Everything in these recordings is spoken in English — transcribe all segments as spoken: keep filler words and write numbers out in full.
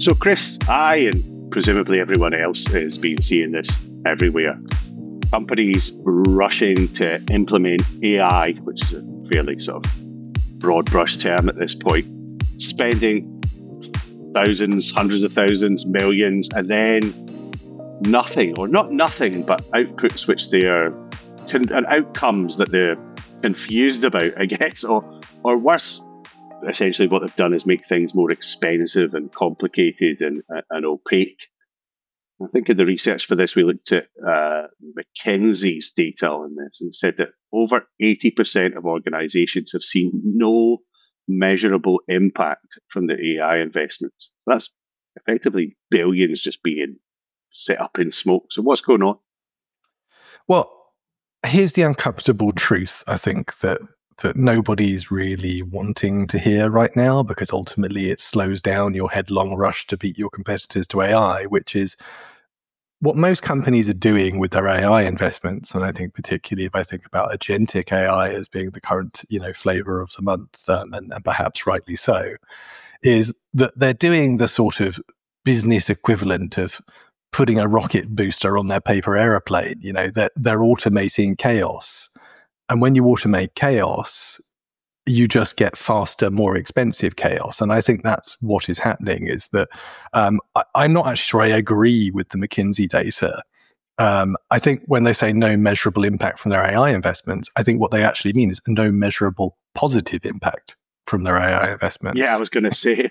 So, Chris, I and presumably everyone else has been seeing this everywhere. Companies rushing to implement A I, which is a fairly sort of broad brush term at this point, spending thousands, hundreds of thousands, millions, and then nothing, or not nothing, but outputs which they are, and outcomes that they're confused about, I guess, or or worse. Essentially, what they've done is make things more expensive and complicated and, and opaque. I think in the research for this, we looked at uh, McKinsey's data on this and said that over eighty percent of organizations have seen no measurable impact from the A I investments. That's effectively billions just being set up in smoke. So what's going on? Well, here's the uncomfortable truth, I think, that that nobody's really wanting to hear right now, because ultimately it slows down your headlong rush to beat your competitors to A I, which is what most companies are doing with their A I investments. And I think particularly if I think about agentic A I as being the current, you know, flavor of the month, um, and, and perhaps rightly so, is that they're doing the sort of business equivalent of putting a rocket booster on their paper airplane. You know, that they're, they're automating chaos. And when you automate chaos, you just get faster, more expensive chaos. And I think that's what is happening, is that um, I, I'm not actually sure I agree with the McKinsey data. Um, I think when they say no measurable impact from their A I investments, I think what they actually mean is no measurable positive impact from their A I investments. Yeah, I was going to say.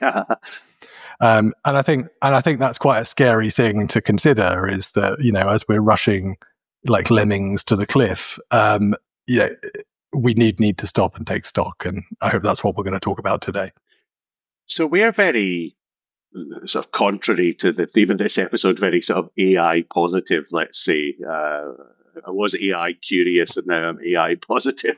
um, and I think, and I think that's quite a scary thing to consider, is that, you know, as we're rushing like lemmings to the cliff, um, you know, we need need to stop and take stock, and I hope that's what we're going to talk about today. So we're very sort of contrary to the theme of this episode, very sort of A I positive, let's say. Uh, I was A I curious and now I'm A I positive.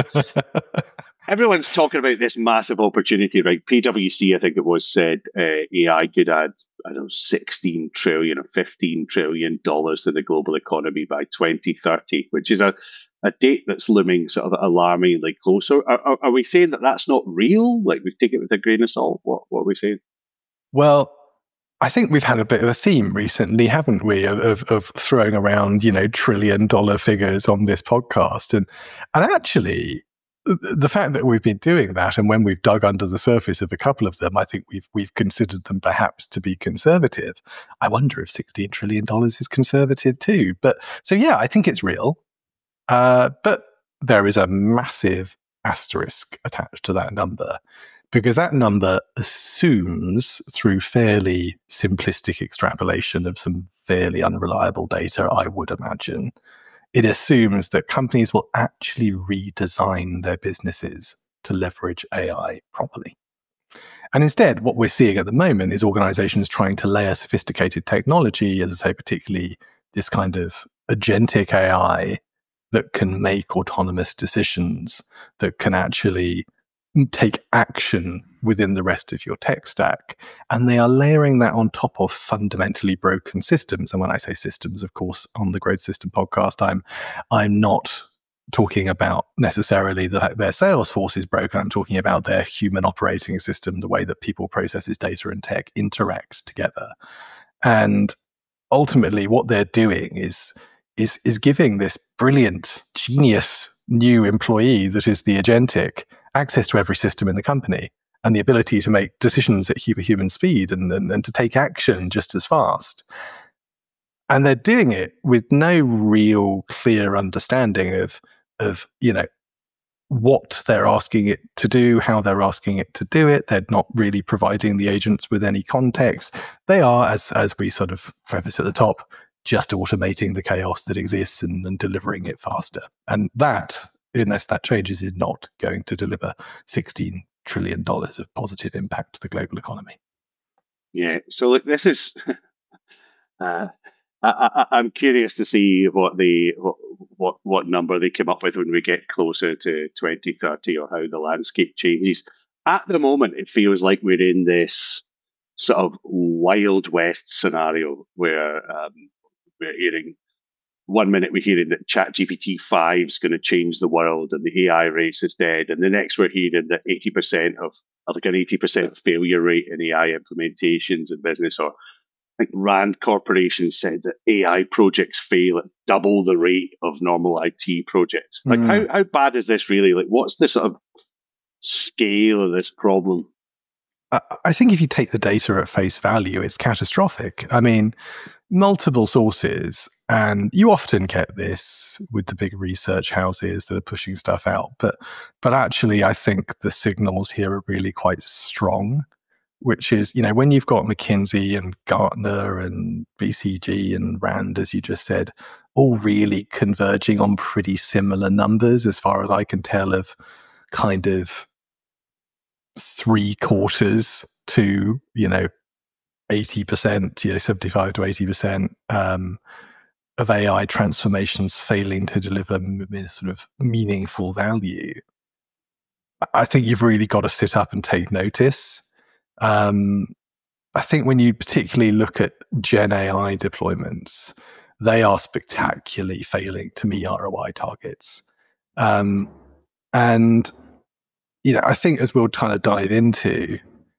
But everyone's talking about this massive opportunity, right? PwC, I think it was, said uh, A I could add, I don't know, sixteen trillion or fifteen trillion dollars to the global economy by twenty thirty, which is a a date that's looming sort of alarmingly close. So are, are, are we saying that that's not real? Like, we take it with a grain of salt? What, what are we saying? Well, I think we've had a bit of a theme recently, haven't we, of, of throwing around, you know, trillion dollar figures on this podcast. And, and actually, the fact that we've been doing that, and when we've dug under the surface of a couple of them, I think we've we've considered them perhaps to be conservative. I wonder if sixteen trillion dollars is conservative too. But so, yeah, I think it's real. Uh, but there is a massive asterisk attached to that number, because that number assumes, through fairly simplistic extrapolation of some fairly unreliable data, I would imagine, it assumes that companies will actually redesign their businesses to leverage A I properly. And instead, what we're seeing at the moment is organizations trying to layer sophisticated technology, as I say, particularly this kind of agentic A I, that can make autonomous decisions, that can actually take action within the rest of your tech stack. And they are layering that on top of fundamentally broken systems. And when I say systems, of course, on the Growth System podcast, I'm I'm not talking about necessarily that their sales force is broken. I'm talking about their human operating system, the way that people, processes, data, and tech interact together. And ultimately, what they're doing is is is giving this brilliant, genius new employee that is the agentic access to every system in the company and the ability to make decisions at human speed and, and, and to take action just as fast. And they're doing it with no real clear understanding of, of, you know, what they're asking it to do, how they're asking it to do it. They're not really providing the agents with any context. They are, as as we sort of preface at the top, just automating the chaos that exists and, and delivering it faster. And that, unless that changes, is not going to deliver sixteen trillion dollars of positive impact to the global economy. Yeah. So look, this is, uh, I, I, I'm curious to see what the what, what what number they come up with when we get closer to twenty thirty, or how the landscape changes. At the moment, it feels like we're in this sort of Wild West scenario where um, we're hearing, one minute we're hearing that ChatGPT five is going to change the world and the A I race is dead, and the next we're hearing that eighty percent of like an eighty percent failure rate in A I implementations in business. Or I think Rand Corporation said that A I projects fail at double the rate of normal I T projects. Like, mm. how, how bad is this really? Like, what's the sort of scale of this problem? I think if you take the data at face value, it's catastrophic. I mean, multiple sources, and you often get this with the big research houses that are pushing stuff out. But, but actually, I think the signals here are really quite strong, which is, you know, when you've got McKinsey and Gartner and B C G and Rand, as you just said, all really converging on pretty similar numbers, as far as I can tell, of kind of three quarters to, you know, eighty percent, you know, seventy-five to eighty percent um, of A I transformations failing to deliver m- sort of meaningful value. I think you've really got to sit up and take notice. Um, I think when you particularly look at Gen A I deployments, they are spectacularly failing to meet R O I targets. Um, and you know, I think as we'll kind of dive into,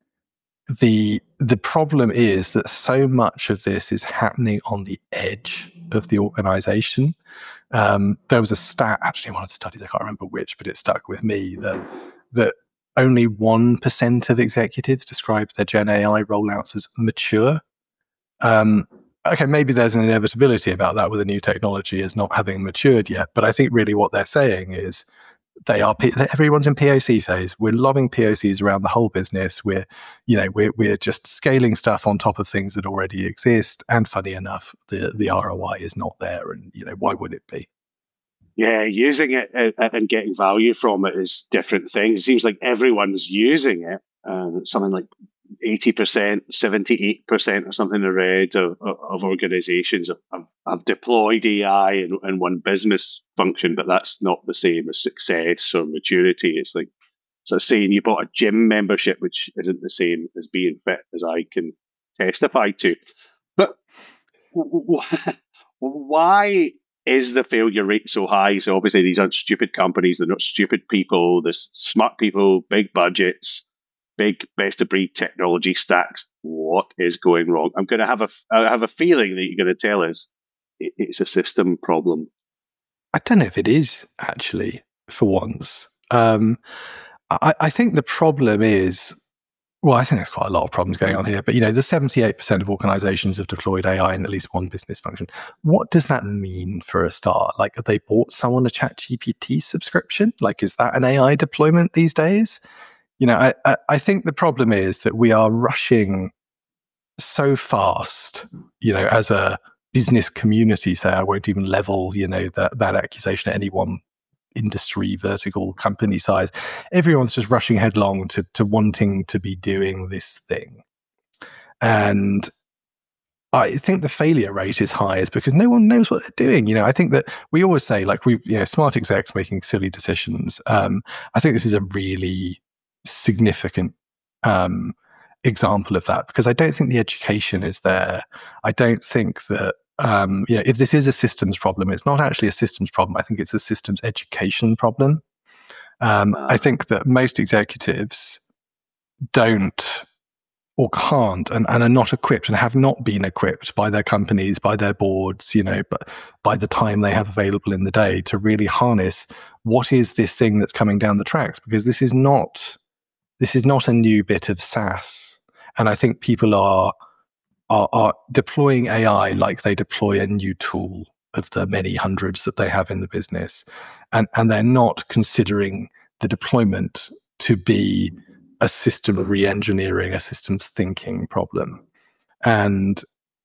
the the problem is that so much of this is happening on the edge of the organization. Um, there was a stat, actually one of the studies, I can't remember which, but it stuck with me, that that only one percent of executives described their Gen A I rollouts as mature. Um, okay, maybe there's an inevitability about that with a new technology as not having matured yet, but I think really what they're saying is they are, everyone's in P O C phase. We're lobbing P O Cs around the whole business. We're, you know, we're we're just scaling stuff on top of things that already exist. And funny enough, the the R O I is not there. And you know, why would it be? Yeah, using it and getting value from it is different things. It seems like everyone's using it. Um, something like eighty percent, seventy-eight percent or something I read of, of organizations have, have deployed A I in, in one business function, but that's not the same as success or maturity. It's like sort of saying you bought a gym membership, which isn't the same as being fit, as I can testify to. But why is the failure rate so high? So obviously these aren't stupid companies. They're not stupid people. There's smart people, big budgets, big best-of-breed technology stacks. What is going wrong? I'm going to have a, I have a feeling that you're going to tell us it, it's a system problem. I don't know if it is, actually, for once. Um, I, I think the problem is, well, I think there's quite a lot of problems going on here, but, you know, the seventy-eight percent of organizations have deployed A I in at least one business function. What does that mean for a start? Like, have they bought someone a ChatGPT subscription? Like, is that an A I deployment these days? You know, I, I, I think the problem is that we are rushing so fast, you know, as a business community, say, I won't even level, you know, that, that accusation at any one industry, vertical, company size. Everyone's just rushing headlong to, to wanting to be doing this thing. And I think the failure rate is high is because no one knows what they're doing. You know, I think that we always say, like, we've, you know, smart execs making silly decisions. Um, I think this is a really significant um, example of that, because I don't think the education is there. I don't think that, um, you know, if this is a systems problem, it's not actually a systems problem. I think it's a systems education problem. Um, wow. I think that most executives don't or can't and, and are not equipped and have not been equipped by their companies, by their boards, you know, but by the time they have available in the day to really harness what is this thing that's coming down the tracks, because this is not This is not a new bit of SaaS. And I think people are, are are deploying A I like they deploy a new tool of the many hundreds that they have in the business. And, and they're not considering the deployment to be a system re-engineering, a systems thinking problem. And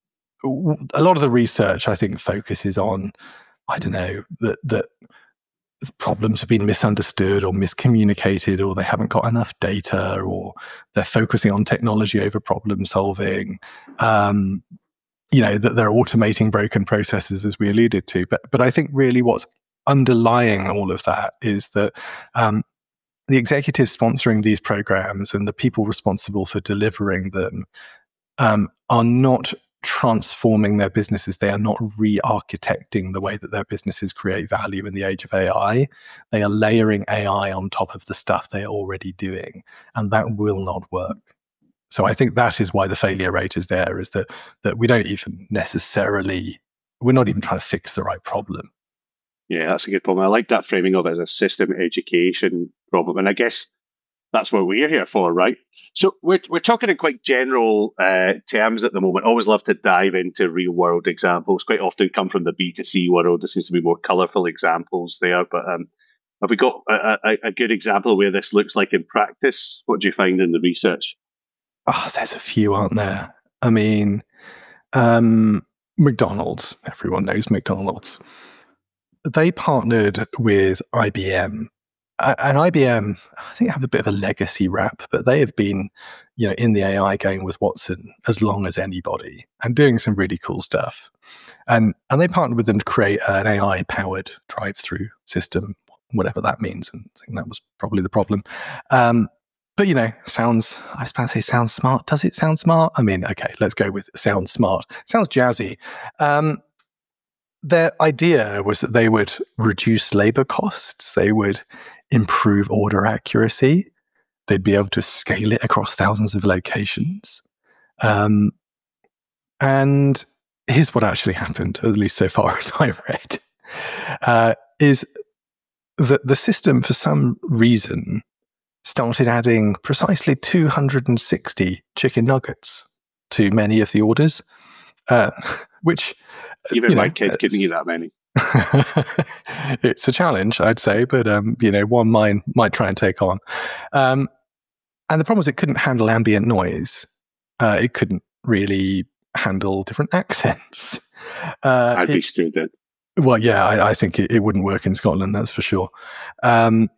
a lot of the research, I think, focuses on, I don't know, that that problems have been misunderstood or miscommunicated, or they haven't got enough data, or they're focusing on technology over problem solving. Um, you know, that they're automating broken processes, as we alluded to. But but I think really what's underlying all of that is that um, the executives sponsoring these programs and the people responsible for delivering them um, are not transforming their businesses. They are not re-architecting the way that their businesses create value in the age of A I. They are layering A I on top of the stuff they are already doing, and that will not work. So I think that is why the failure rate is there, is that that we don't even necessarily, we're not even trying to fix the right problem. Yeah, that's a good point. I like that framing of it as a system education problem. And I guess that's what we're here for, right? So we're we're talking in quite general uh, terms at the moment. Always love to dive into real world examples. Quite often come from the B two C world. There seems to be more colourful examples there. But um, have we got a, a, a good example where this looks like in practice? What do you find in the research? Oh, there's a few, aren't there? I mean, um, McDonald's. Everyone knows McDonald's. They partnered with I B M. And I B M, I think, have a bit of a legacy rap, but they have been, you know, in the A I game with Watson as long as anybody and doing some really cool stuff. And and they partnered with them to create an A I-powered drive-through system, whatever that means. And I think that was probably the problem. Um, but, you know, sounds, I suppose they sound smart. Does it sound smart? I mean, okay, let's go with sounds smart. Sounds jazzy. Um, their idea was that they would reduce labor costs. They would improve order accuracy. They'd be able to scale it across thousands of locations. Um, and here's what actually happened, at least so far as I read, uh, is that the system, for some reason, started adding precisely two hundred sixty chicken nuggets to many of the orders, uh, which... Even my know, kid couldn't eat that many. It's a challenge, I'd say, but um, you know, one mine might try and take on. Um, and the problem was it couldn't handle ambient noise. Uh, it couldn't really handle different accents. Uh, I'd it, be screwed then. Well, yeah, I, I think it, it wouldn't work in Scotland, that's for sure. Um,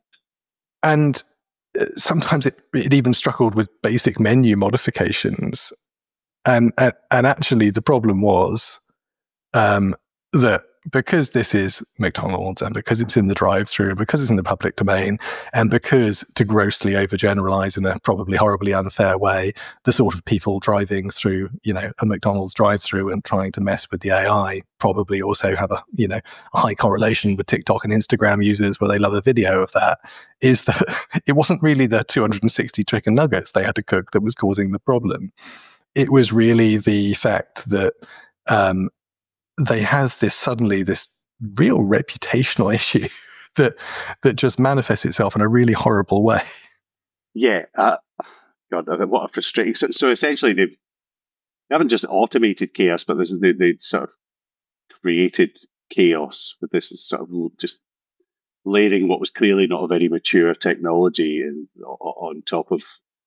and sometimes it, it even struggled with basic menu modifications. And and, and actually, the problem was um, that because this is McDonald's and because it's in the drive-through and because it's in the public domain and because, to grossly overgeneralize in a probably horribly unfair way, the sort of people driving through, you know, a McDonald's drive-through and trying to mess with the A I probably also have a, you know, a high correlation with TikTok and Instagram users where they love a video of that, is that it wasn't really the two hundred sixty chicken nuggets they had to cook that was causing the problem. It was really the fact that um, they have this suddenly this real reputational issue that that just manifests itself in a really horrible way. Yeah, uh, God, what a frustrating. So, so essentially, they've they haven't just automated chaos, but they they sort of created chaos with this sort of just layering what was clearly not a very mature technology and on top of.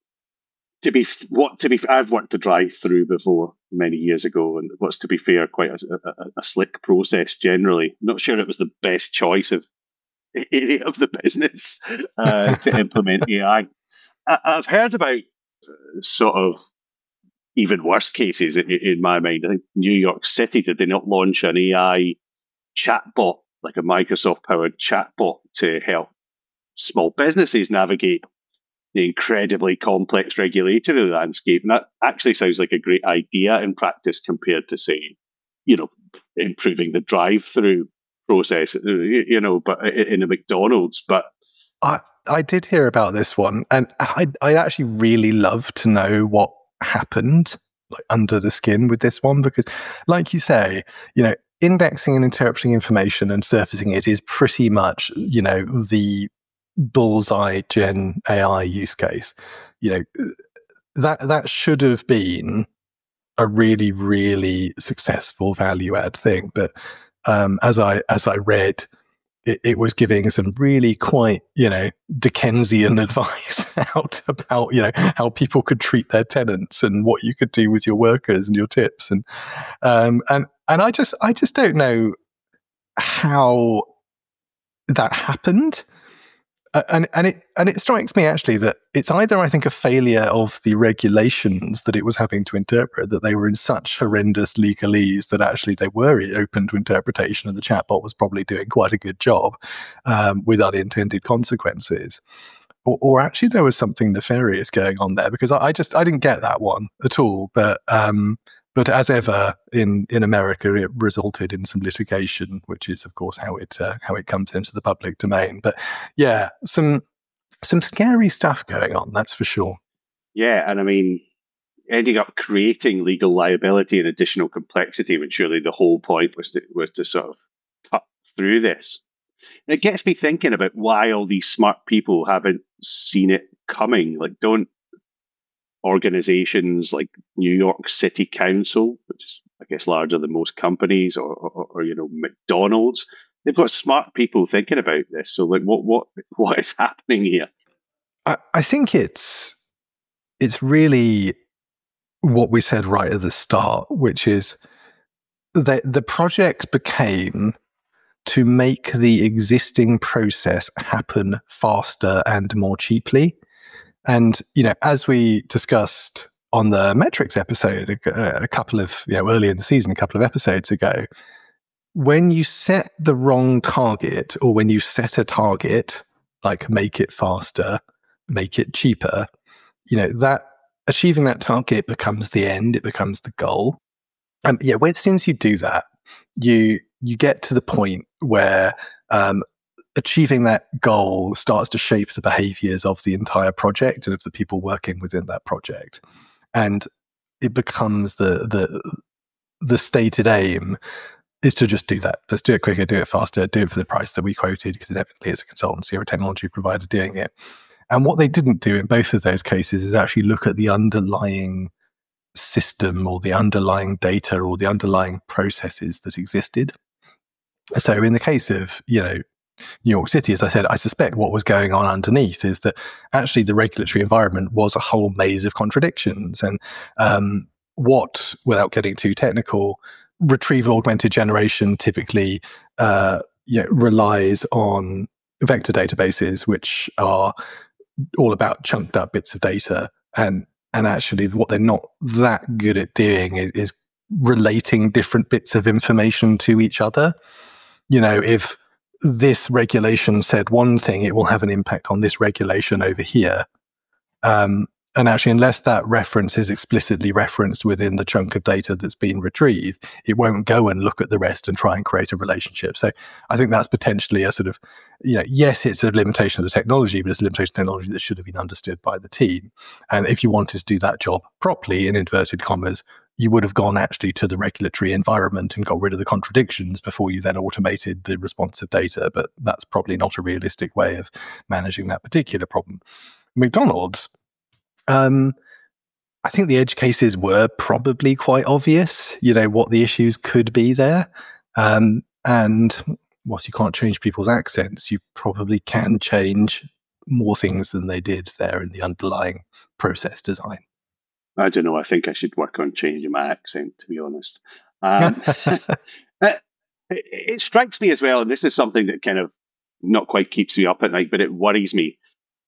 To be what to be, I've worked a drive-through before many years ago, and what's to be fair, quite a, a, a slick process generally. Not sure it was the best choice of area of the business uh, to implement A I. I. I've heard about uh, sort of even worse cases in, in my mind. I think New York City, did they not launch an A I chatbot, like a Microsoft-powered chatbot, to help small businesses navigate the incredibly complex regulatory landscape? And that actually sounds like a great idea in practice compared to, say, you know, improving the drive-through process, you know, but in a McDonald's. But I, I did hear about this one, and I I actually really love to know what happened like under the skin with this one, because, like you say, you know, indexing and interpreting information and surfacing it is pretty much, you know, the bullseye Gen A I use case. You know, that that should have been a really, really successful value add thing. But um, as I as I read, it, it was giving some really quite, you know, Dickensian advice out about, you know, how people could treat their tenants and what you could do with your workers and your tips. And um, and and I just I just don't know how that happened. Uh, and and it and it strikes me actually that it's either, I think, a failure of the regulations that it was having to interpret, that they were in such horrendous legalese that actually they were open to interpretation, and the chatbot was probably doing quite a good job um, with unintended consequences, or, or actually there was something nefarious going on there, because I, I just I didn't get that one at all. But um, but as ever in, in America, it resulted in some litigation, which is, of course, how it uh, how it comes into the public domain. But yeah, some some scary stuff going on, that's for sure. Yeah, and I mean, ending up creating legal liability and additional complexity, which really the whole point was to, was to sort of cut through this. And it gets me thinking about why all these smart people haven't seen it coming. Like, don't organizations like New York City Council, which is, I guess, larger than most companies, or, or, or you know, McDonald's, they've got smart people thinking about this. So, like, what what what is happening here? I, I think it's it's really what we said right at the start, which is that the project became to make the existing process happen faster and more cheaply. And, you know, as we discussed on the metrics episode a, a couple of, you know, earlier in the season, a couple of episodes ago, when you set the wrong target, or when you set a target, like make it faster, make it cheaper, you know, that achieving that target becomes the end, it becomes the goal. And yeah, when, as soon as you do that, you you get to the point where um, achieving that goal starts to shape the behaviors of the entire project and of the people working within that project. And it becomes the the the stated aim is to just do that. Let's do it quicker, do it faster, do it for the price that we quoted, because inevitably it's a consultancy or a technology provider doing it. And what they didn't do in both of those cases is actually look at the underlying system or the underlying data or the underlying processes that existed. So in the case of, you know, New York City, as I said, I suspect what was going on underneath is that actually the regulatory environment was a whole maze of contradictions. And um, what, without getting too technical, retrieval augmented generation typically uh, you know, relies on vector databases, which are all about chunked up bits of data. And and actually what they're not that good at doing is, is relating different bits of information to each other. You know, if this regulation said one thing, it will have an impact on this regulation over here. Um, and actually, unless that reference is explicitly referenced within the chunk of data that's been retrieved, it won't go and look at the rest and try and create a relationship. So I think that's potentially a sort of, you know, yes, it's a limitation of the technology, but it's a limitation of technology that should have been understood by the team. And if you wanted to do that job properly, in inverted commas, you would have gone actually to the regulatory environment and got rid of the contradictions before you then automated the responsive data. But that's probably not a realistic way of managing that particular problem. McDonald's, um, I think the edge cases were probably quite obvious, you know, what the issues could be there. Um, and whilst you can't change people's accents, you probably can change more things than they did there in the underlying process design. I don't know. I think I should work on changing my accent, to be honest. Um, it, it strikes me as well, and this is something that kind of not quite keeps me up at night, but it worries me.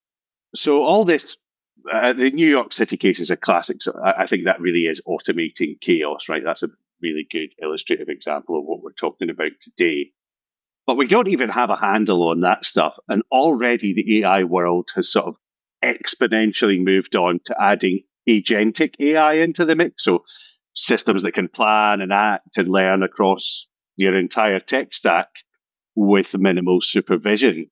So all this, uh, the New York City case is a classic. So I, I think that really is automating chaos, right? That's a really good illustrative example of what we're talking about today. But we don't even have a handle on that stuff. And already the A I world has sort of exponentially moved on to adding agentic A I into the mix. So systems that can plan and act and learn across your entire tech stack with minimal supervision.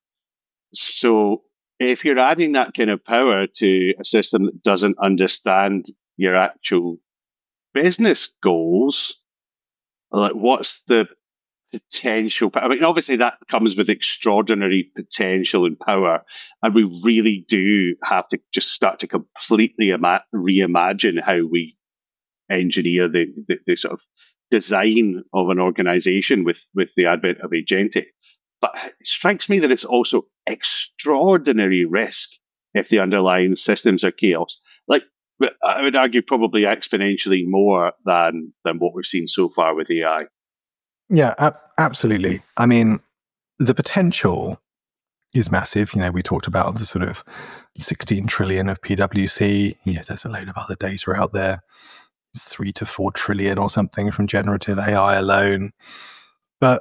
So if you're adding that kind of power to a system that doesn't understand your actual business goals, like what's the potential? I mean, obviously that comes with extraordinary potential and power, and we really do have to just start to completely ima- reimagine how we engineer the, the, the sort of design of an organization with, with the advent of agentic. But it strikes me that it's also extraordinary risk if the underlying systems are chaos. Like, I would argue probably exponentially more than than what we've seen so far with A I. Yeah, ab- absolutely. I mean, the potential is massive. You know, we talked about the sort of sixteen trillion of P W C. You know, there's a load of other data out there, three to four trillion or something from generative A I alone. But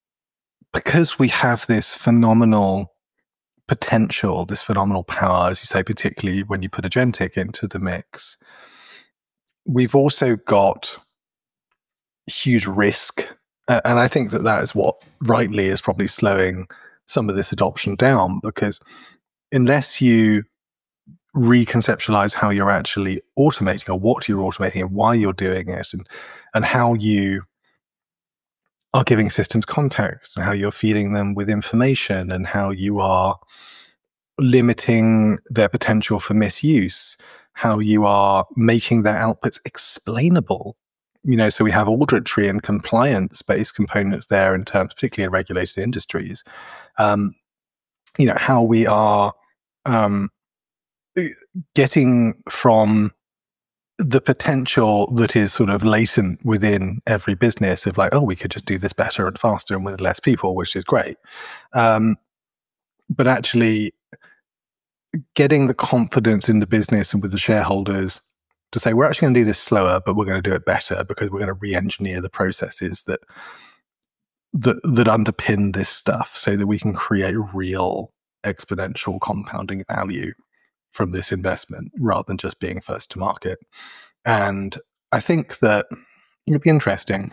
because we have this phenomenal potential, this phenomenal power, as you say, particularly when you put agentic into the mix, we've also got huge risk. Uh, and I think that that is what rightly is probably slowing some of this adoption down, because unless you reconceptualize how you're actually automating, or what you're automating, and why you're doing it, and and how you are giving systems context, and how you're feeding them with information, and how you are limiting their potential for misuse, how you are making their outputs explainable. You know, so we have auditory and compliance-based components there in terms, particularly in regulated industries. Um, you know, how we are um, getting from the potential that is sort of latent within every business of like, oh, we could just do this better and faster and with less people, which is great. Um, but actually getting the confidence in the business and with the shareholders to say, we're actually going to do this slower, but we're going to do it better because we're going to re-engineer the processes that that that underpin this stuff so that we can create real exponential compounding value from this investment rather than just being first to market. And I think that it'll be interesting.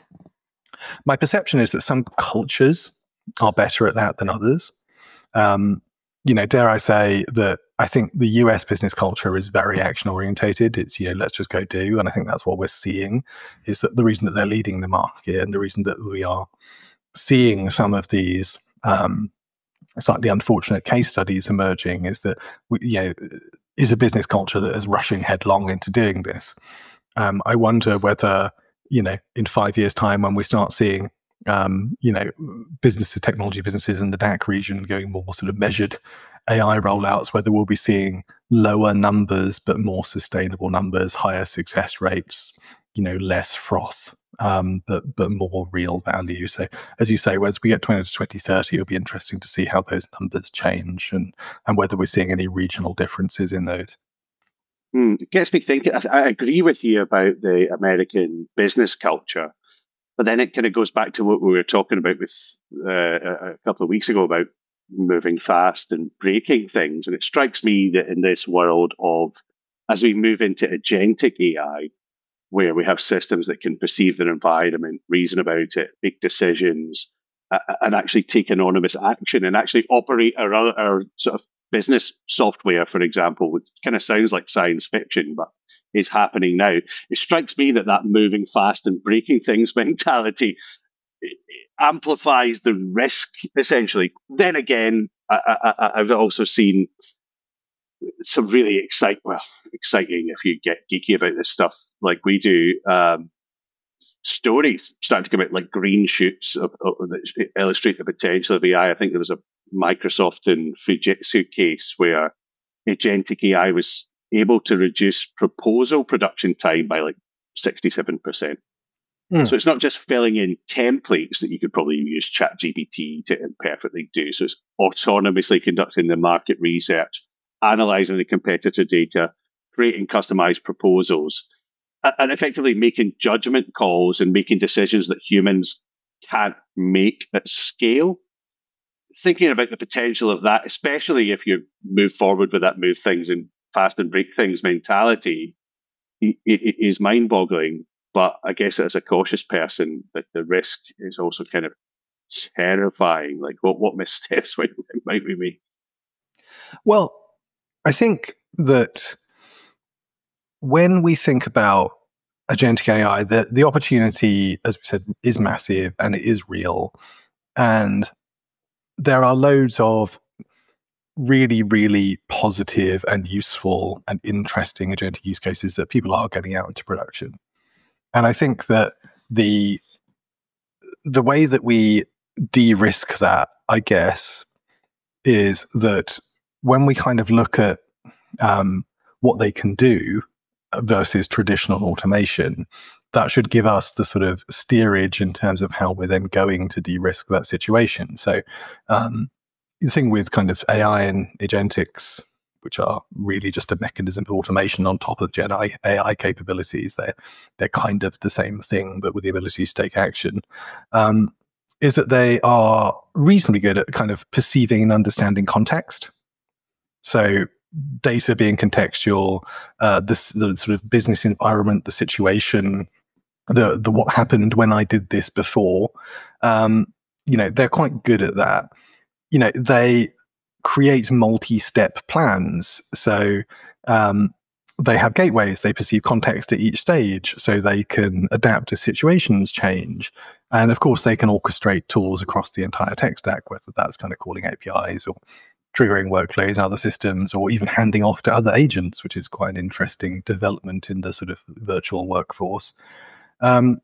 My perception is that some cultures are better at that than others. Um, you know, dare I say that I think the U S business culture is very action orientated. It's, you know, let's just go do. And I think that's what we're seeing, is that the reason that they're leading the market and the reason that we are seeing some of these um, slightly unfortunate case studies emerging is that, we, you know, is a business culture that is rushing headlong into doing this. Um, I wonder whether, you know, in five years' time when we start seeing Um, you know, business to technology businesses in the D A C region going more sort of measured A I rollouts, whether we'll be seeing lower numbers but more sustainable numbers, higher success rates, you know, less froth, um, but but more real value. So, as you say, as we get twenty to twenty thirty, it'll be interesting to see how those numbers change and and whether we're seeing any regional differences in those. Hmm, it gets me thinking. I, I agree with you about the American business culture. But then it kind of goes back to what we were talking about with uh, a couple of weeks ago about moving fast and breaking things. And it strikes me that in this world of, as we move into agentic A I, where we have systems that can perceive their environment, reason about it, make decisions, uh, and actually take anonymous action and actually operate our, our sort of business software, for example, which kind of sounds like science fiction, but is happening now. It strikes me that that moving fast and breaking things mentality amplifies the risk, essentially. Then again, I, I, I've also seen some really excite, well, exciting, if you get geeky about this stuff like we do, um, stories starting to come out like green shoots of, of, that illustrate the potential of A I. I think there was a Microsoft and Fujitsu case where agentic A I was able to reduce proposal production time by like sixty-seven percent. Mm. So it's not just filling in templates that you could probably use ChatGPT to imperfectly do. So it's autonomously conducting the market research, analyzing the competitor data, creating customized proposals, and effectively making judgment calls and making decisions that humans can't make at scale. Thinking about the potential of that, especially if you move forward with that move things and fast and break things mentality, it, it is mind-boggling. But I guess as a cautious person, that the risk is also kind of terrifying. Like, what what missteps might, might we make? Well, I think that when we think about agentic A I, the, the opportunity, as we said, is massive and it is real. And there are loads of really, really positive and useful and interesting agentic use cases that people are getting out into production. And I think that the the way that we de-risk that, I guess, is that when we kind of look at um, what they can do versus traditional automation, that should give us the sort of steerage in terms of how we're then going to de-risk that situation. So um, the thing with kind of A I and agentics, which are really just a mechanism of automation on top of Gen A I capabilities, they're, they're kind of the same thing, but with the ability to take action, um, is that they are reasonably good at kind of perceiving and understanding context. So data being contextual, uh, this, the sort of business environment, the situation, the the what happened when I did this before. Um, you know, they're quite good at that. You know, they create multi-step plans. So um, they have gateways. They perceive context at each stage, so they can adapt as situations change. And of course, they can orchestrate tools across the entire tech stack, whether that's kind of calling A P Is or triggering workflows in other systems, or even handing off to other agents, which is quite an interesting development in the sort of virtual workforce. Um,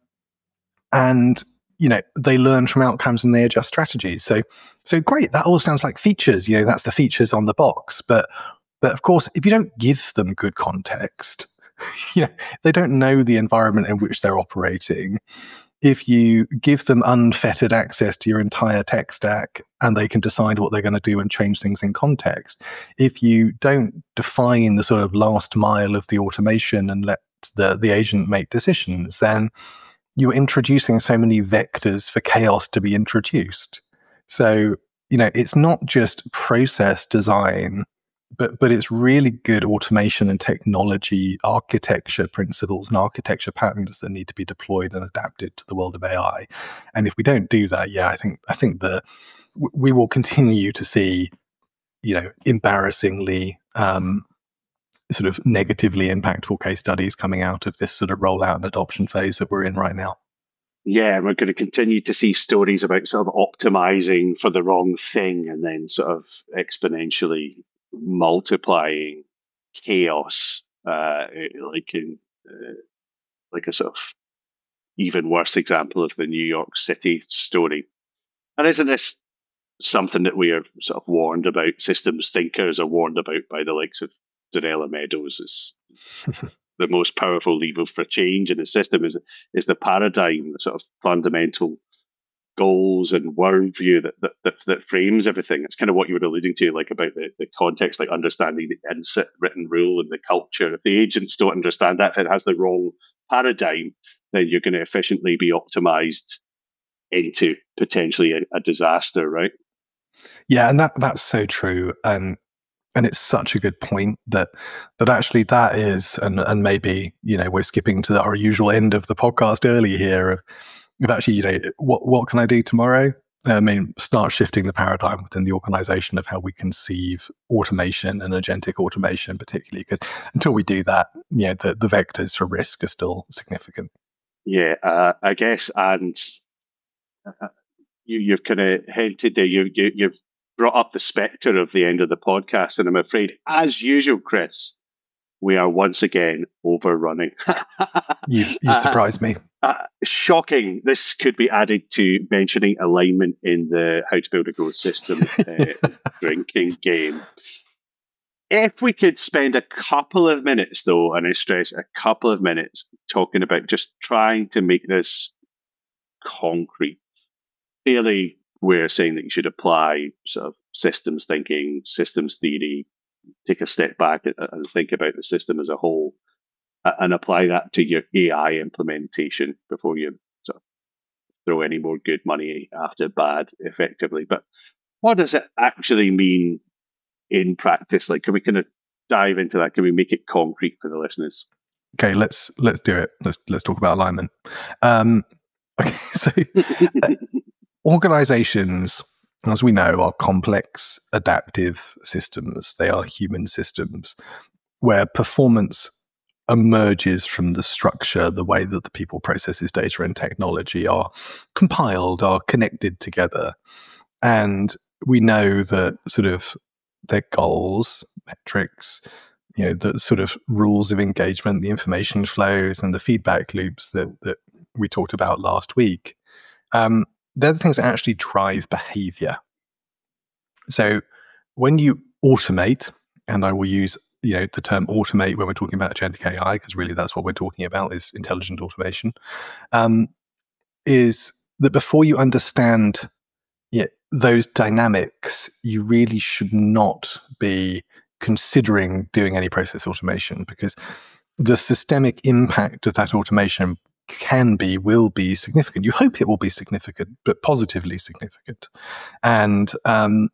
and you know, they learn from outcomes and they adjust strategies. So, so great. That all sounds like features. You know, that's the features on the box. But, but of course, if you don't give them good context, you know, they don't know the environment in which they're operating. If you give them unfettered access to your entire tech stack and they can decide what they're going to do and change things in context, if you don't define the sort of last mile of the automation and let the, the agent make decisions, then you're introducing so many vectors for chaos to be introduced. So, you know, it's not just process design, but but it's really good automation and technology architecture principles and architecture patterns that need to be deployed and adapted to the world of A I. And if we don't do that, yeah, I think I think that we will continue to see, you know, embarrassingly um, sort of negatively impactful case studies coming out of this sort of rollout and adoption phase that we're in right now. Yeah, we're going to continue to see stories about sort of optimizing for the wrong thing and then sort of exponentially multiplying chaos, uh, like in uh, like a sort of even worse example of the New York City story. And isn't this something that we are sort of warned about? Systems thinkers are warned about by the likes of Donella Meadows. Is the most powerful lever for change in the system is is the paradigm, the sort of fundamental goals and worldview that, that that that frames everything. It's kind of what you were alluding to, like about the, the context, like understanding the inset written rule and the culture. If the agents don't understand that, if it has the wrong paradigm, then you're going to efficiently be optimized into potentially a, a disaster, right? Yeah, and that that's so true. And and it's such a good point that that actually that is, and and maybe, you know, we're skipping to our usual end of the podcast early here of, of actually, you know, what what can I do tomorrow? I mean, start shifting the paradigm within the organization of how we conceive automation and agentic automation, particularly because until we do that, you know, the, the vectors for risk are still significant. Yeah, uh, I guess, and uh, you, you've kind of hinted there, you, you, you've brought up the spectre of the end of the podcast, and I'm afraid, as usual, Chris, we are once again overrunning. you you surprised me. Uh, uh, shocking. This could be added to mentioning alignment in the How to Build a Growth System uh, drinking game. If we could spend a couple of minutes, though, and I stress a couple of minutes, talking about just trying to make this concrete. Clearly, we're saying that you should apply sort of systems thinking, systems theory, take a step back and think about the system as a whole, and apply that to your A I implementation before you sort of throw any more good money after bad, effectively. But what does it actually mean in practice? Like, can we kind of dive into that? Can we make it concrete for the listeners? Okay, let's let's do it. Let's let's talk about alignment. Um, okay, so uh, organizations, as we know, are complex, adaptive systems. They are human systems where performance emerges from the structure, the way that the people, processes, data, and technology are compiled, are connected together. And we know that sort of their goals, metrics, you know, the sort of rules of engagement, the information flows, and the feedback loops that, that we talked about last week, um, they're the things that actually drive behavior. So when you automate, and I will use, you know, the term automate when we're talking about agentic A I, because really that's what we're talking about, is intelligent automation, um, is that before you understand yeah, those dynamics, you really should not be considering doing any process automation, because the systemic impact of that automation can be, will be significant. You hope it will be significant, but positively significant. And um,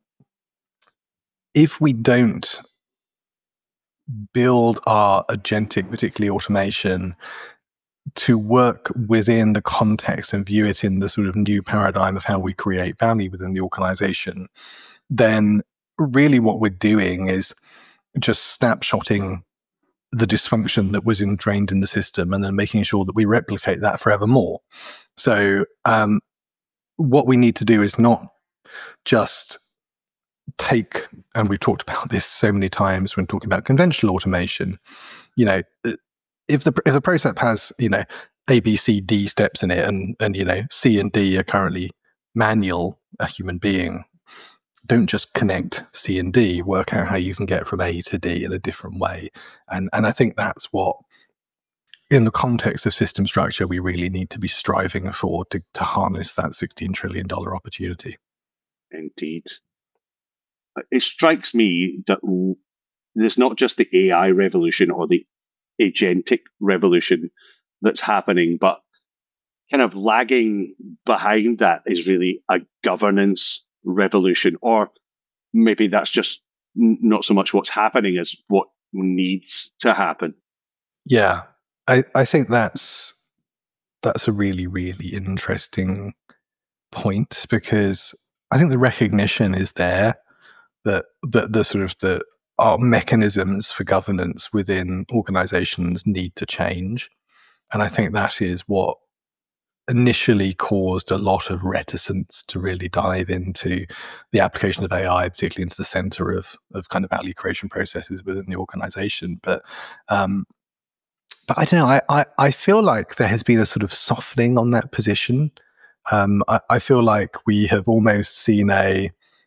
if we don't build our agentic, particularly automation, to work within the context and view it in the sort of new paradigm of how we create value within the organization, then really what we're doing is just snapshotting the dysfunction that was ingrained in the system and then making sure that we replicate that forevermore. So um, what we need to do is not just take, and we've talked about this so many times when talking about conventional automation, you know, if the if the process has, you know, A, B, C, D steps in it, and and you know, C and D are currently manual, a human being, don't just connect C and D, work out how you can get from A to D in a different way. And and I think that's what, in the context of system structure, we really need to be striving for to, to harness that sixteen trillion dollars opportunity. Indeed. It strikes me that there's not just the A I revolution or the agentic revolution that's happening, but kind of lagging behind that is really a governance revolution, or maybe that's just not so much what's happening as what needs to happen. Yeah, I, I think that's that's a really, really interesting point, because I think the recognition is there that the, the sort of the our mechanisms for governance within organizations need to change. And I think that is what initially caused a lot of reticence to really dive into the application of A I, particularly into the center of, of kind of value creation processes within the organization. But um, but I don't know, I, I, I feel like there has been a sort of softening on that position. Um, I, I feel like we have almost seen a,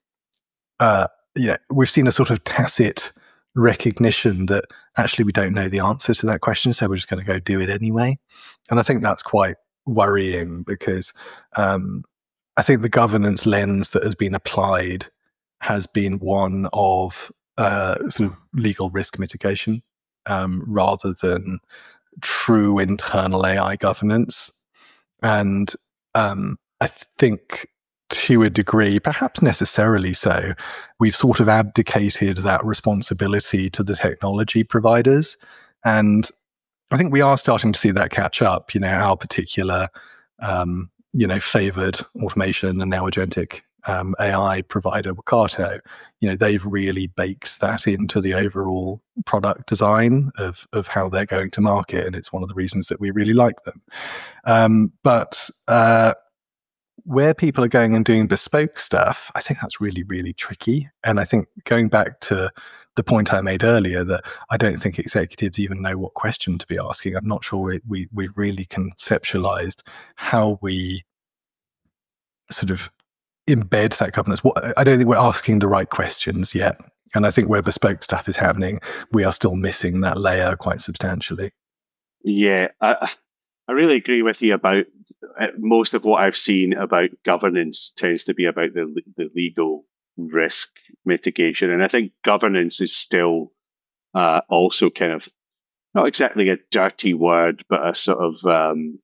uh, you know, we've seen a sort of tacit recognition that actually we don't know the answer to that question, so we're just going to go do it anyway. And I think that's quite worrying, because um, I think the governance lens that has been applied has been one of uh, sort of legal risk mitigation um, rather than true internal A I governance. And um, I think to a degree, perhaps necessarily so, we've sort of abdicated that responsibility to the technology providers. And I think we are starting to see that catch up. You know, our particular, um, you know, favored automation and now agentic um, A I provider, Workato, you know, they've really baked that into the overall product design of of how they're going to market, and it's one of the reasons that we really like them. Um, but uh, where people are going and doing bespoke stuff, I think that's really, really tricky. And I think going back to the point I made earlier, that I don't think executives even know what question to be asking. I'm not sure we, we, we've really conceptualized how we sort of embed that governance. I don't think we're asking the right questions yet. And I think where bespoke stuff is happening, we are still missing that layer quite substantially. Yeah, I, I really agree with you about uh, most of what I've seen about governance tends to be about the the legal risk mitigation. And I think governance is still uh, also kind of not exactly a dirty word, but a sort of, um,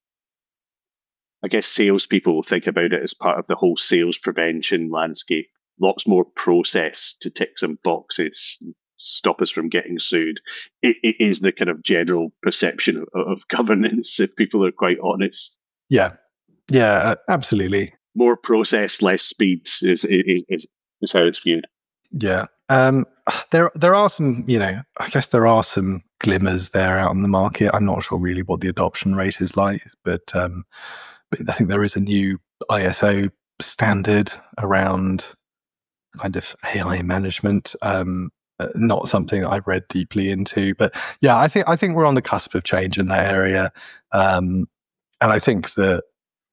I guess salespeople think about it as part of the whole sales prevention landscape. Lots more process to tick some boxes, stop us from getting sued. It, it is the kind of general perception of, of governance, if people are quite honest. Yeah, yeah, absolutely. More process, less speed is is, is, is how it's viewed. Yeah. Um, there there are some, you know, I guess there are some glimmers there out in the market. I'm not sure really what the adoption rate is like, but, um, but I think there is a new I S O standard around kind of A I management. Um, not something I've read deeply into, but yeah, I think I think we're on the cusp of change in that area, um, and I think that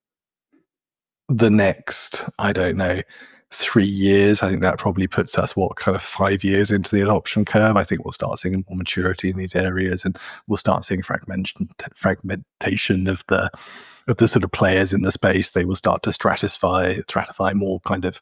the next, I don't know, three years, I think that probably puts us, what, kind of five years into the adoption curve. I think we'll start seeing more maturity in these areas, and we'll start seeing fragmentation, fragmentation of the of the sort of players in the space. They will start to stratify, stratify more kind of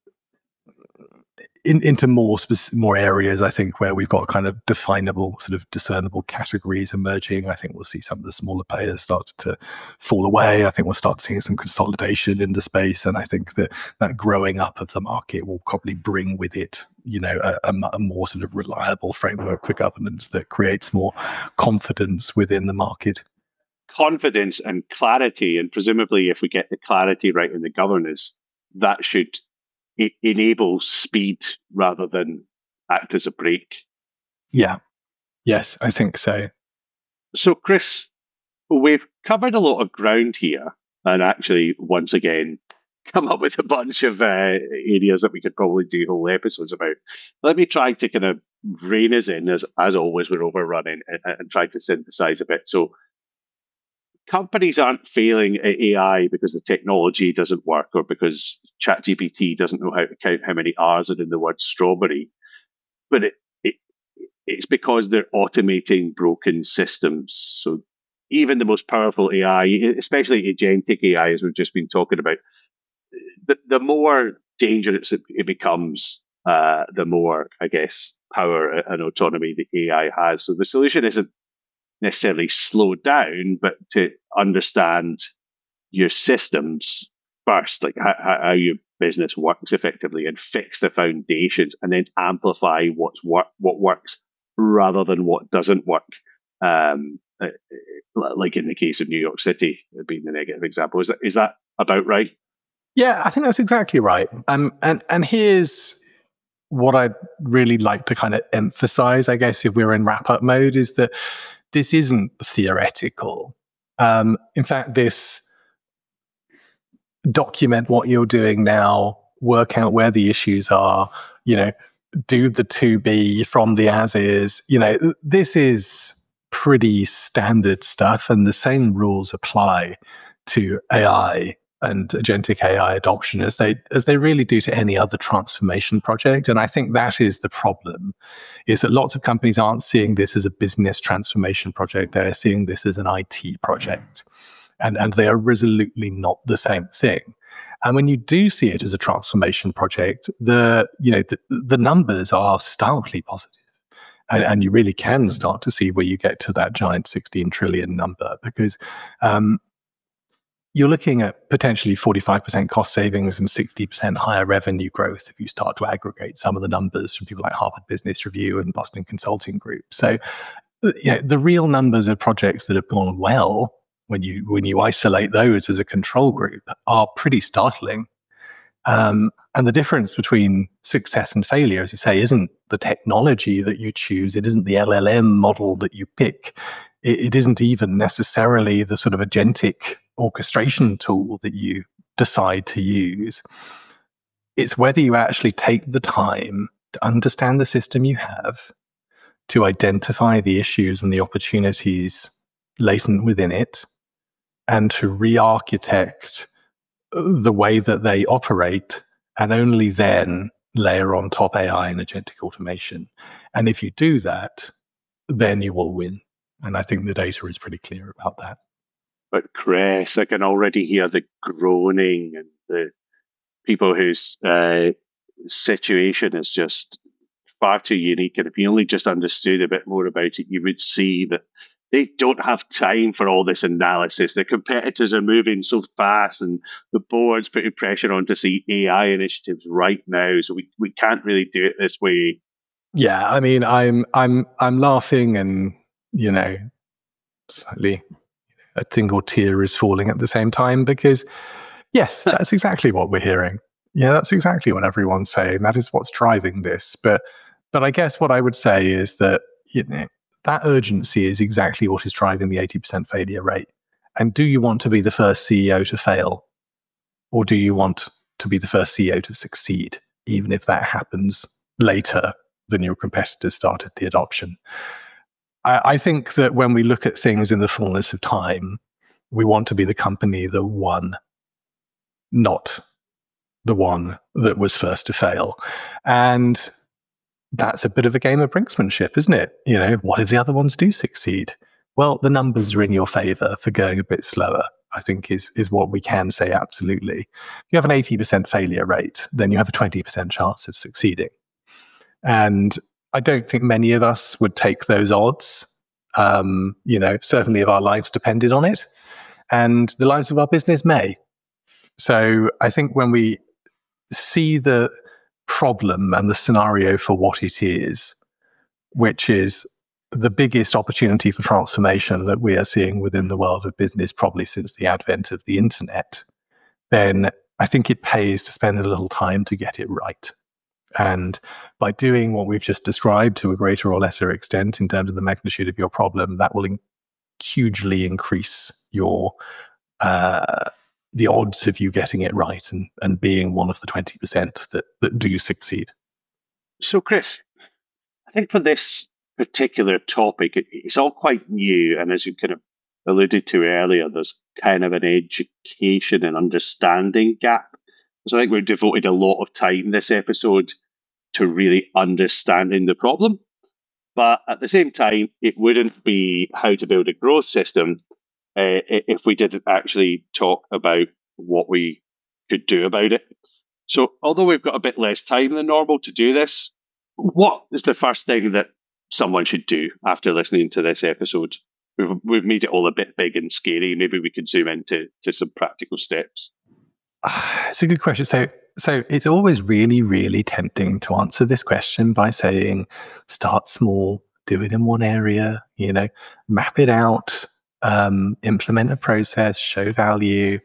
in, into more specific, more areas, I think, where we've got kind of definable, sort of discernible categories emerging. I think we'll see some of the smaller players start to fall away. I think we'll start seeing some consolidation in the space. And I think that that growing up of the market will probably bring with it, you know, a, a, a more sort of reliable framework for governance that creates more confidence within the market. confidence and clarity, and presumably if we get the clarity right in the governance, that should e- enable speed rather than act as a brake. Yeah. Yes, I think so. So, Chris, we've covered a lot of ground here, and actually, once again, come up with a bunch of uh, areas that we could probably do whole episodes about. Let me try to kind of rein us in, as, as always, we're overrunning, and, and try to synthesize a bit. So, companies aren't failing at A I because the technology doesn't work or because ChatGPT doesn't know how to count how many R's are in the word strawberry, but it, it it's because they're automating broken systems. So even the most powerful A I, especially agentic A I, as we've just been talking about, the, the more dangerous it, it becomes, uh, the more, I guess, power and autonomy the A I has. So the solution isn't necessarily slow down, but to understand your systems first, like how, how your business works effectively, and fix the foundations, and then amplify what's work, what works rather than what doesn't work. Um, like in the case of New York City being the negative example, is that is that about right? Yeah, I think that's exactly right. Um, and and here's what I'd really like to kind of emphasize, I guess, if we're in wrap-up mode, is that this isn't theoretical. Um, in fact, this document what you're doing now, work out where the issues are, you know, do the to be from the as is, you know, this is pretty standard stuff, and the same rules apply to A I and agentic A I adoption as they as they really do to any other transformation project. And I think that is the problem, is that lots of companies aren't seeing this as a business transformation project. They're seeing this as an I T project. And, and they are resolutely not the same thing. And when you do see it as a transformation project, the you know the, the numbers are starkly positive. And, and you really can start to see where you get to that giant sixteen trillion number, because um, you're looking at potentially forty-five percent cost savings and sixty percent higher revenue growth if you start to aggregate some of the numbers from people like Harvard Business Review and Boston Consulting Group. So you know, the real numbers of projects that have gone well, when you when you isolate those as a control group, are pretty startling. Um, and the difference between success and failure, as you say, isn't the technology that you choose. It isn't the L L M model that you pick. It, it isn't even necessarily the sort of agentic orchestration tool that you decide to use. It's whether you actually take the time to understand the system you have, to identify the issues and the opportunities latent within it, and to re-architect the way that they operate, and only then layer on top A I and agentic automation. And if you do that, then you will win. And I think the data is pretty clear about that. But Chris, I can already hear the groaning and the people whose uh, situation is just far too unique. And if you only just understood a bit more about it, you would see that they don't have time for all this analysis. Their competitors are moving so fast, and the board's putting pressure on to see A I initiatives right now. So we, we can't really do it this way. Yeah, I mean, I'm I'm I'm laughing, and you know, slightly a single tear is falling at the same time, because yes, that's exactly what we're hearing. Yeah, that's exactly what everyone's saying. That is what's driving this. But but I guess what I would say is that, you know, that urgency is exactly what is driving the eighty percent failure rate. And do you want to be the first C E O to fail? Or do you want to be the first C E O to succeed, even if that happens later than your competitors started the adoption? I, I think that when we look at things in the fullness of time, we want to be the company that won, not the one that was first to fail. And that's a bit of a game of brinksmanship, isn't it? You know, what if the other ones do succeed? Well, the numbers are in your favor for going a bit slower, I think is is what we can say absolutely. If you have an eighty percent failure rate, then you have a twenty percent chance of succeeding. And I don't think many of us would take those odds. Um, you know, certainly if our lives depended on it, and the lives of our business may. So I think when we see the problem and the scenario for what it is, which is the biggest opportunity for transformation that we are seeing within the world of business, probably since the advent of the internet, then I think it pays to spend a little time to get it right. And by doing what we've just described to a greater or lesser extent in terms of the magnitude of your problem, that will in- hugely increase your uh, the odds of you getting it right and, and being one of the twenty percent that, that do succeed. So, Chris, I think for this particular topic, it, it's all quite new. And as you kind of alluded to earlier, there's kind of an education and understanding gap. So I think we've devoted a lot of time this episode to really understanding the problem. But at the same time, it wouldn't be how to build a growth system uh, if we didn't actually talk about what we could do about it. So although we've got a bit less time than normal to do this, what is the first thing that someone should do after listening to this episode? We've, we've made it all a bit big and scary. Maybe we could zoom into to some practical steps. It's a good question. So, so it's always really, really tempting to answer this question by saying, start small, do it in one area, you know, map it out, um, implement a process, show value.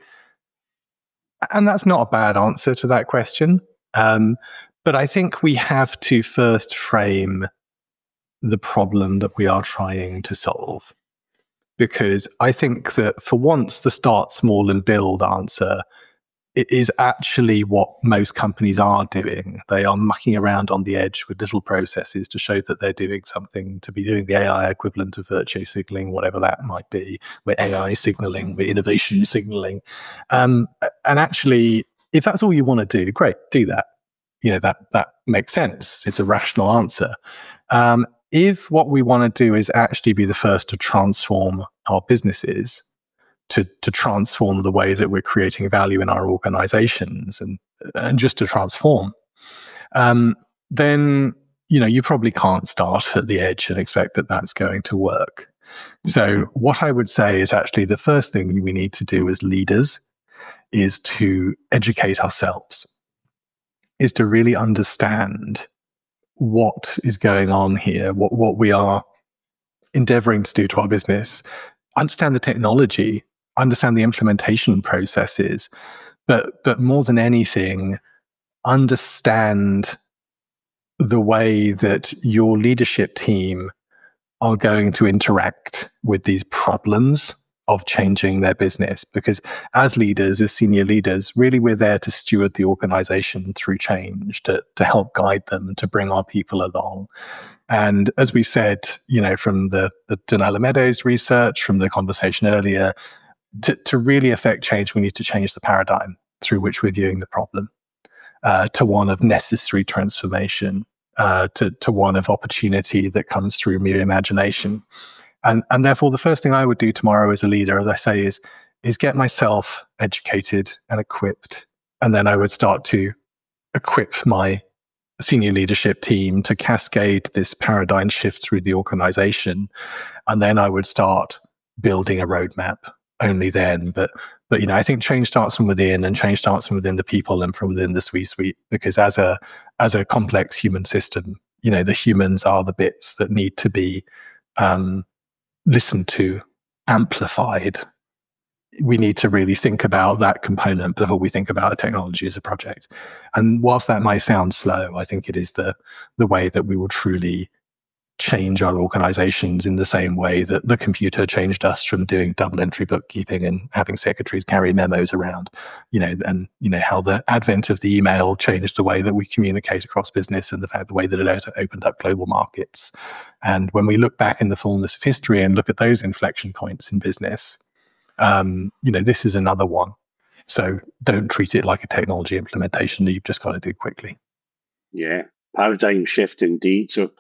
And that's not a bad answer to that question. Um, but I think we have to first frame the problem that we are trying to solve. Because I think that for once, the start small and build answer, it is actually what most companies are doing. They are mucking around on the edge with little processes to show that they're doing something, to be doing the A I equivalent of virtue signaling, whatever that might be. We're A I signaling, we're innovation signaling. Um, and actually, if that's all you want to do, great, do that. You know, that that makes sense. It's a rational answer. Um, if what we want to do is actually be the first to transform our businesses, to to transform the way that we're creating value in our organizations, and and just to transform, um, then, you know, you probably can't start at the edge and expect that that's going to work. So what I would say is actually the first thing we need to do as leaders is to educate ourselves, is to really understand what is going on here, what, what we are endeavoring to do to our business, understand the technology, understand the implementation processes, but but more than anything, understand the way that your leadership team are going to interact with these problems of changing their business. Because as leaders, as senior leaders, really we're there to steward the organization through change, to, to help guide them, to bring our people along. And as we said, you know, from the, the Donella Meadows research, from the conversation earlier, to, to really affect change, we need to change the paradigm through which we're viewing the problem uh, to one of necessary transformation, uh, to, to one of opportunity that comes through mere imagination. And, and therefore, the first thing I would do tomorrow as a leader, as I say, is, is get myself educated and equipped. And then I would start to equip my senior leadership team to cascade this paradigm shift through the organization. And then I would start building a roadmap only then. But, but, you know, I think change starts from within, and change starts from within the people and from within the C-suite, because as a, as a complex human system, you know, the humans are the bits that need to be, um, listened to, amplified. We need to really think about that component before we think about the technology as a project. And whilst that might sound slow, I think it is the the way that we will truly change our organizations in the same way that the computer changed us from doing double entry bookkeeping and having secretaries carry memos around, you know, and, you know, how the advent of the email changed the way that we communicate across business, and the fact the way that it opened up global markets. And when we look back in the fullness of history and look at those inflection points in business, um, you know, this is another one. So don't treat it like a technology implementation that you've just got to do quickly. Yeah, paradigm shift indeed. So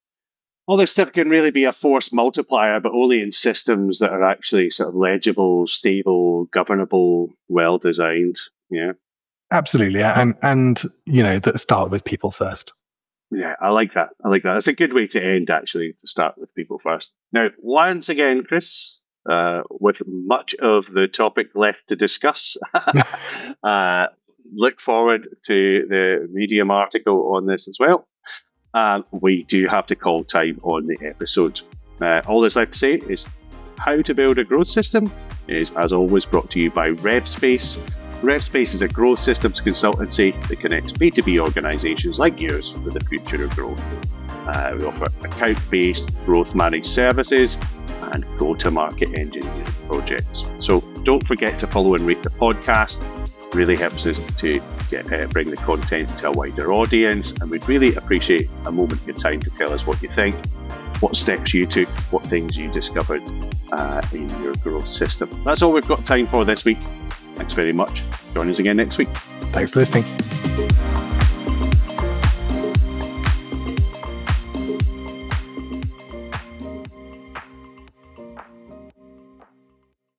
all this stuff can really be a force multiplier, but only in systems that are actually sort of legible, stable, governable, well designed. Yeah, absolutely, and and you know, that start with people first. Yeah, I like that. I like that. That's a good way to end, actually, to start with people first. Now, once again, Chris, uh, with much of the topic left to discuss, uh, look forward to the Medium article on this as well. Um, we do have to call time on the episode. Uh, all that's left to say is how to build a growth system is, as always, brought to you by RevSpace. RevSpace is a growth systems consultancy that connects B two B organizations like yours with the future of growth. Uh, we offer account-based growth managed services and go-to-market engineering projects. So don't forget to follow and rate the podcast. It really helps us to get, uh, bring the content to a wider audience, and we'd really appreciate a moment of your time to tell us what you think, what steps you took, what things you discovered uh, in your growth system. That's all we've got time for this week. Thanks very much. Join us again next week. Thanks for listening.